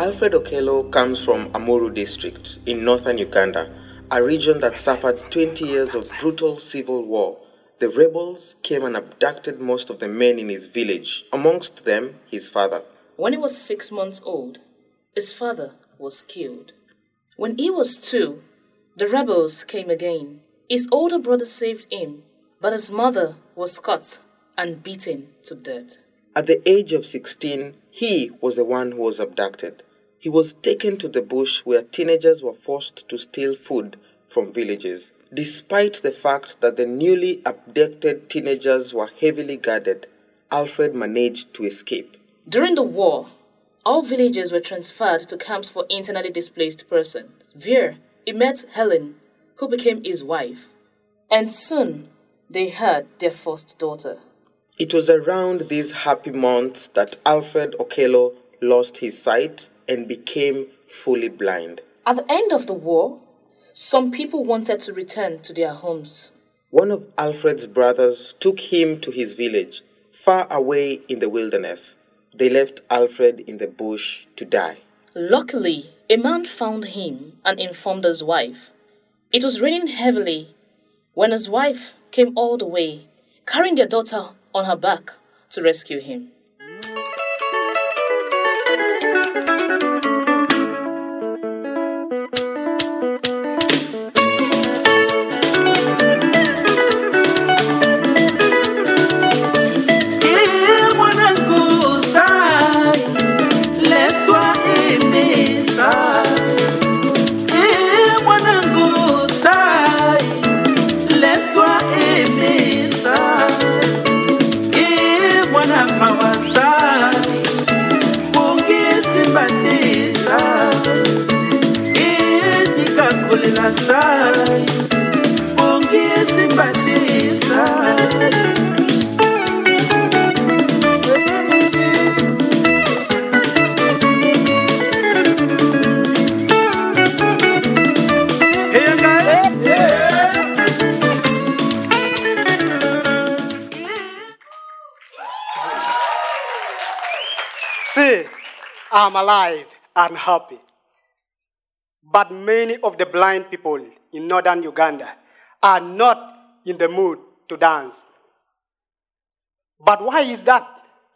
Alfred Okello comes from Amuru district in northern Uganda, a region that suffered 20 years of brutal civil war. The rebels came and abducted most of the men in his village, amongst them his father. When he was 6 months old, his father was killed. When he was 2, the rebels came again. His older brother saved him, but his mother was cut and beaten to death. At the age of 16, he was the one who was abducted. He was taken to the bush where teenagers were forced to steal food from villages. Despite the fact that the newly abducted teenagers were heavily guarded, Alfred managed to escape. During the war, all villagers were transferred to camps for internally displaced persons. There, he met Helen, who became his wife, and soon they had their first daughter. It was around these happy months that Alfred Okello lost his sight and became fully blind. At the end of the war, some people wanted to return to their homes. One of Alfred's brothers took him to his village, far away in the wilderness. They left Alfred in the bush to die. Luckily, a man found him and informed his wife. It was raining heavily when his wife came all the way, carrying their daughter on her back to rescue him. See, I'm alive and happy. But many of the blind people in northern Uganda are not in the mood to dance. But why is that?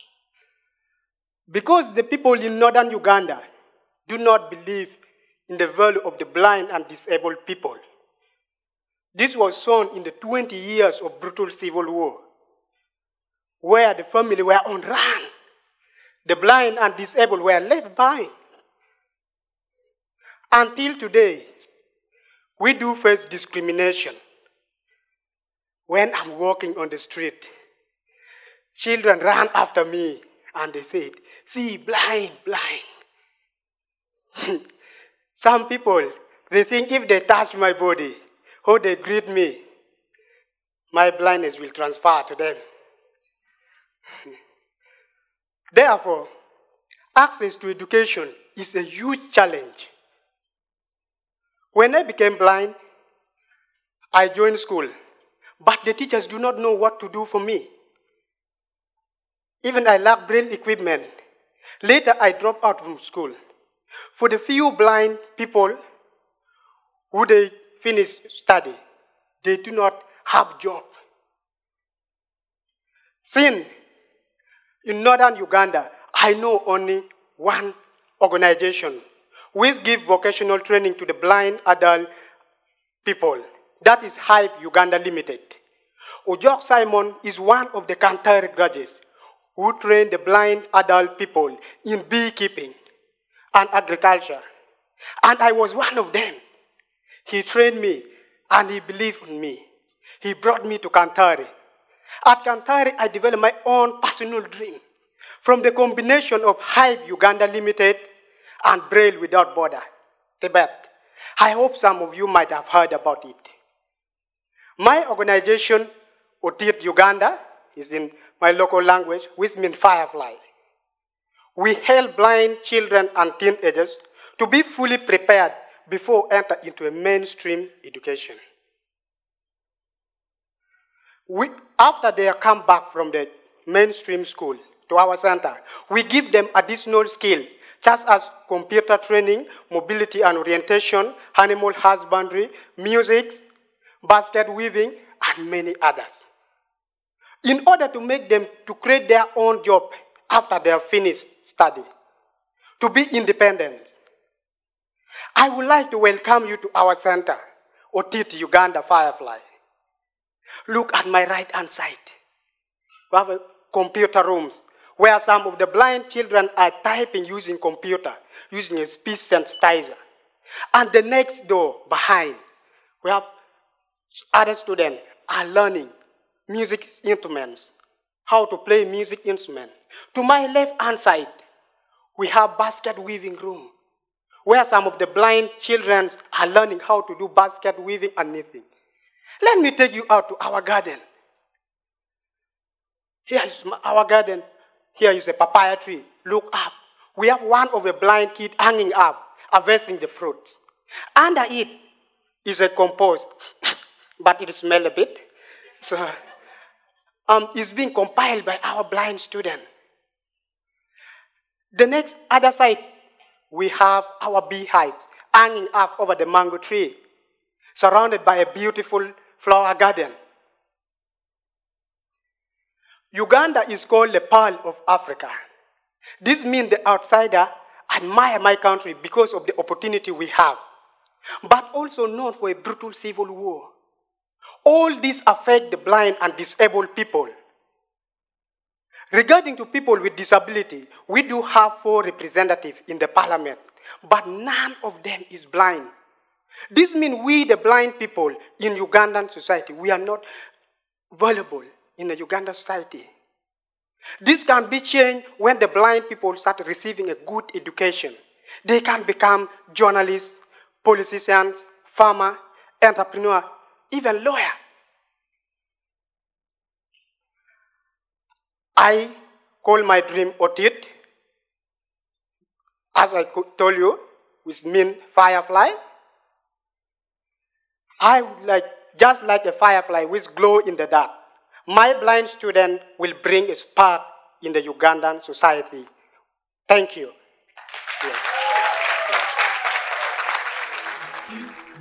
Because the people in northern Uganda do not believe in the value of the blind and disabled people. This was shown in the 20 years of brutal civil war, where the family were on run. The blind and disabled were left behind. Until today, we do face discrimination. When I'm walking on the street, children ran after me and they said, "See, blind, blind." Some people, they think if they touch my body or they greet me, my blindness will transfer to them. Therefore, access to education is a huge challenge. When I became blind, I joined school, but the teachers do not know what to do for me. Even I lack braille equipment. Later, I dropped out from school. For the few blind people who they finish study, they do not have job. Since in northern Uganda, I know only one organization which gives vocational training to the blind adult people. That is Hype Uganda Limited. Ojok Simon is one of the Kantari graduates who train the blind adult people in beekeeping and agriculture. And I was one of them. He trained me and he believed in me. He brought me to Kantari. At Kantari, I developed my own personal dream from the combination of Hype Uganda Limited and Braille Without Border, Tibet. I hope some of you might have heard about it. My organization, Otit Uganda, is in my local language, which means firefly. We help blind children and teenagers to be fully prepared before enter into a mainstream education. After they come back from the mainstream school to our center, we give them additional skill such as computer training, mobility and orientation, animal husbandry, music, basket weaving, and many others. In order to make them to create their own job after they have finished study, to be independent. I would like to welcome you to our center, Otit Uganda Firefly. Look at my right-hand side. We have computer rooms where some of the blind children are typing using computer, using a speech sensitizer. And the next door, behind, we have other students are learning music instruments, how to play music instruments. To my left-hand side, we have basket weaving room, where some of the blind children are learning how to do basket weaving and knitting. Let me take you out to our garden. Here is our garden. Here is a papaya tree. Look up. We have one of the blind kids hanging up, harvesting the fruits. Under it is a compost, but it smells a bit. So it's being compiled by our blind student. The next other side, we have our beehives hanging up over the mango tree, surrounded by a beautiful flower garden. Uganda is called the Pearl of Africa. This means the outsider admire my country because of the opportunity we have, but also known for a brutal civil war. All this affect the blind and disabled people. Regarding to people with disability, we do have 4 representatives in the parliament, but none of them is blind. This means we, the blind people in Ugandan society, we are not valuable in the Ugandan society. This can be changed when the blind people start receiving a good education. They can become journalists, politicians, farmer, entrepreneur, even lawyer. I call my dream Otit, as I told you, which means firefly. I would like, just like a firefly which glow in the dark, my blind student will bring a spark in the Ugandan society. Thank you.